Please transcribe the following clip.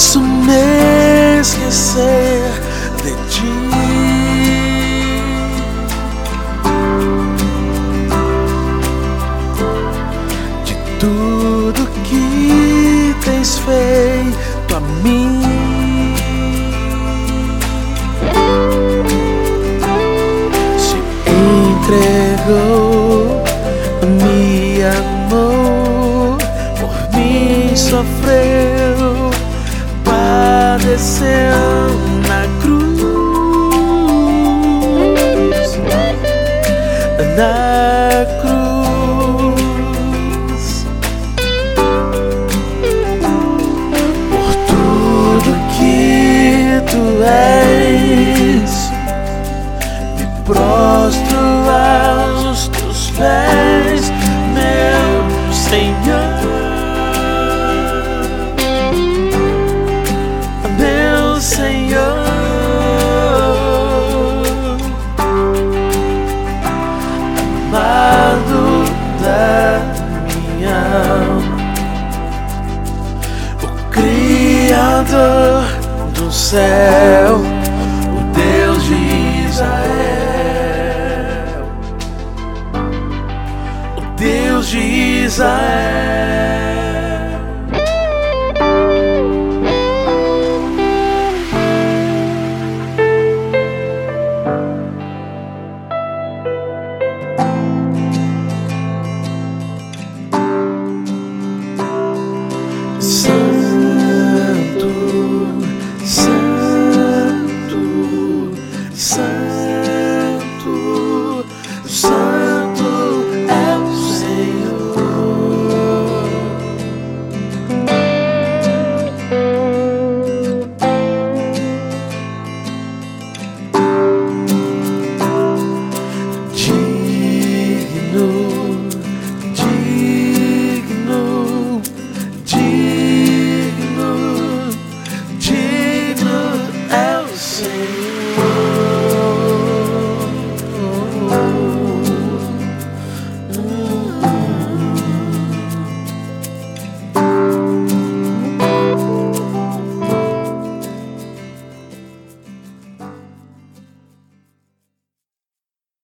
posso me esquecer de ti. De tudo que tens feito a mim. Se entregou, me amou, por mim sofreu, padeceu na cruz, na cruz. Por tudo que tu és, me prostro aos teus pés, meu Senhor. Senhor, amado da minha alma, o Criador do céu, o Deus de Israel, o Deus de Israel. Santo, Santo, Santo, Santo.